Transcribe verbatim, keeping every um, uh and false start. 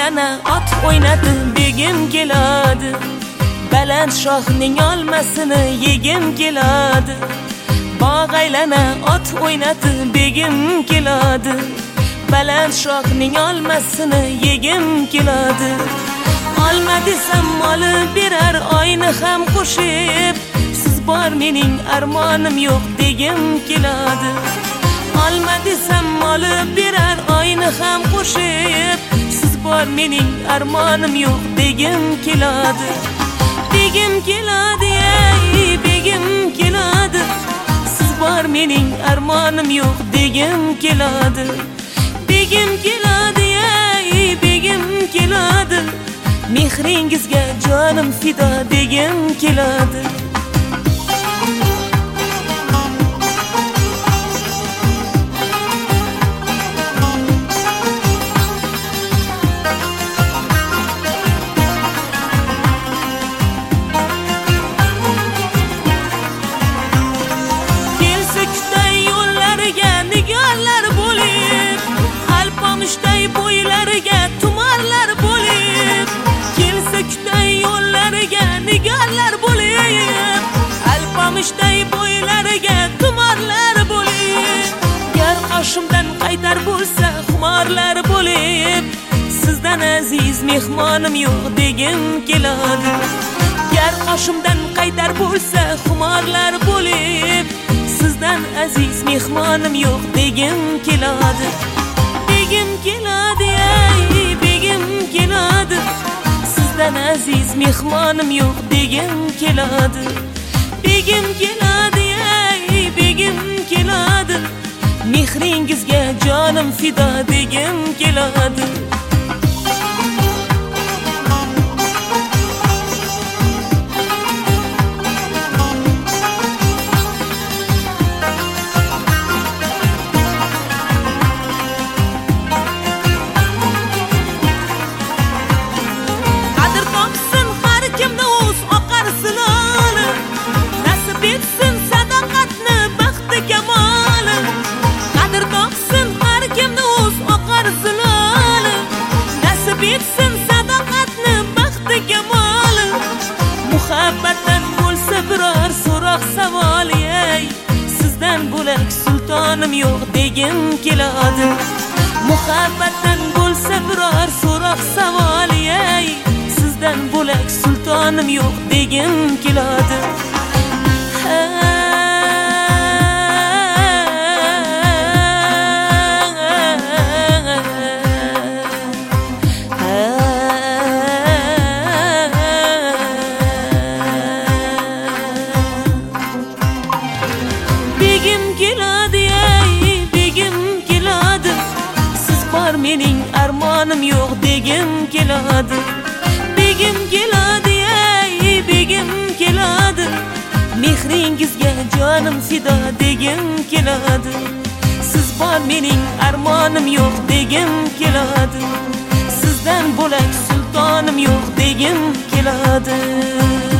aylana ot o'ynatib begim keladi. Baland shoxning olmasini yegim keladi. Bog' aylana ot o'ynatib begim keladi. Baland shoxning olmasini yegim keladi. Olma desam olib berar oyni ham qo'shib, siz bor mening armonim yo'q degim keladi. Olma desam olib berar oyni ham qo'shib, siz bor mening armonim yo'q degim keladi. Begim keladi, ey begim keladi, siz bor mening armonim yo'q degim keladi. Begim keladi, ey begim keladi, mehringizga jonim fido degim keladi. Bo'ylariga tumarlar bo'lib, kelsa kutay yo'llariga nigarlar bo'lib, alpamishday bo'ylariga tumarlar bo'lib, gar qoshimdan qaytar bo'lsa xumorlar bo'lib, sizdan aziz mehmonim yo'q degim keladi. Gar qoshimdan qaytar bo'lsa xumorlar bo'lib, sizdan aziz mehmonim yo'q degim keladi. Begim keladi, ey begim keladi, sizdan aziz mehmonim yo'q degim keladi. Begim keladi, ey begim keladi, mehringizga jonim fido degim keladi. Muhabbatdan bo'lsa biror so'roq savol, ey sizdan bo'lak sultonim yo'q degim keladi. Muhabbatdan bo'lsa biror so'roq savol, ey sizdan bo'lak sultonim yo'q degim keladi. Begim keladi, ey begim keladi, siz bor mening armonim yo'q degim keladi. Begim keladi, ey begim keladi, mehringizga jonim fido degim keladi. Siz bor mening armonim yo'q degim keladi. Sizdan bo'lak sultonim yo'q degim keladi.